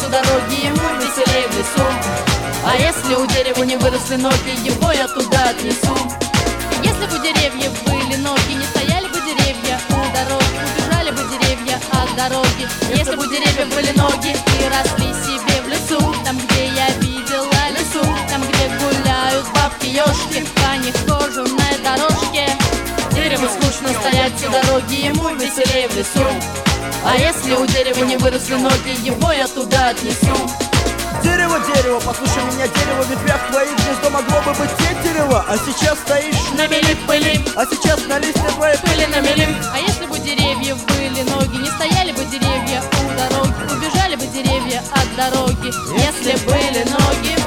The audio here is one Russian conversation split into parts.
всю дороги, ему веселее в лесу. А если у дерева не выросли ноги, его я туда отнесу. Если бы у деревьев были ноги, не стояли бы деревья у дороги, убежали бы деревья от дороги. Если бы у деревьев были ноги и росли себе в лесу, там, где я видела лесу, там, где гуляют бабки-ешки, по них кожаной дорожке. Дереву скучно стоять всю дороги, ему веселее в лесу. А если у дерева не выросли ноги, его я туда отнесу. Дерево, дерево, послушай меня, дерево, в ветвях твоих гнездо могло бы быть тетерево. А сейчас стоишь на мели пыли, а сейчас на листе твоей пыли на мели. А если бы у деревьев были ноги, не стояли бы деревья у дороги, убежали бы деревья от дороги. Если были ноги.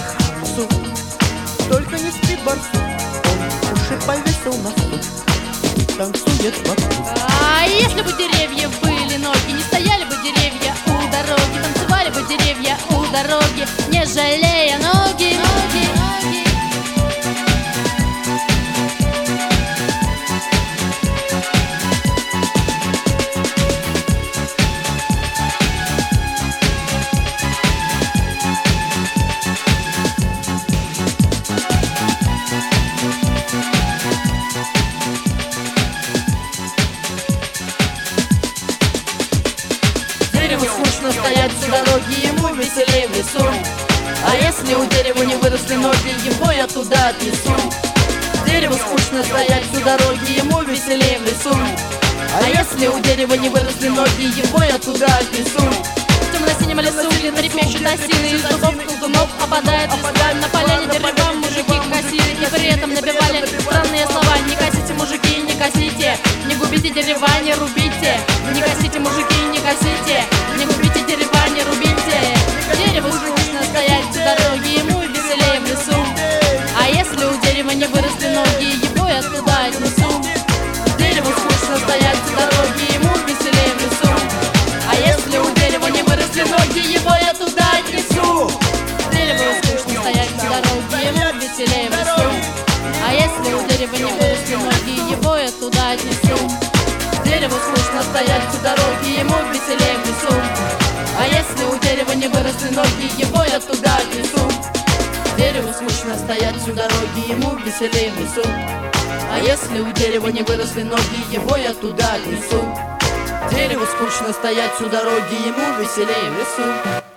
Только не спит барсук, он уши повесил на сук, танцует вокруг. А если бы у деревьев были ноги, не стояли бы деревья у дороги, танцевали бы деревья у дороги, не жалея ноги. Дереву скучно стоять всю дороги, ему веселее в лесу. А если у дерева не выросли ноги, его я туда отнесу. Дереву скучно стоять всю дороги, ему веселее в лесу. А если у дерева не выросли ноги, его я туда отнесу. В темно-синем лесу трепещут осины, из зубов колдунов опадает листва. На поляне дерева мужики косили и при этом набивали странные слова. Не косите, мужики, не косите, не губите дерева, не рубите. Не косите, мужики, не косите, не губите дерева, не рубите. Дереву скучно стоять всю дороги, ему веселее в лесу. А если у дерева не выросли ноги, его я туда отнесу. Дереву скучно стоять всю дороги, ему веселее в лесу. А если у дерева не выросли ноги, его я туда отнесу. Дереву скучно стоять всю дороги, ему веселее в лесу. А если у дерева не выросли ноги, его я туда отнесу. Дереву скучно стоять всю дороги, ему веселее в лесу. А если у дерева не выросли ноги, его я туда отнесу. Дереву скучно стоять всю дороги, ему веселее в лесу. А если у дерева не выросли ноги, его я туда отнесу. Дереву скучно стоять всю дороги, ему веселее в лесу.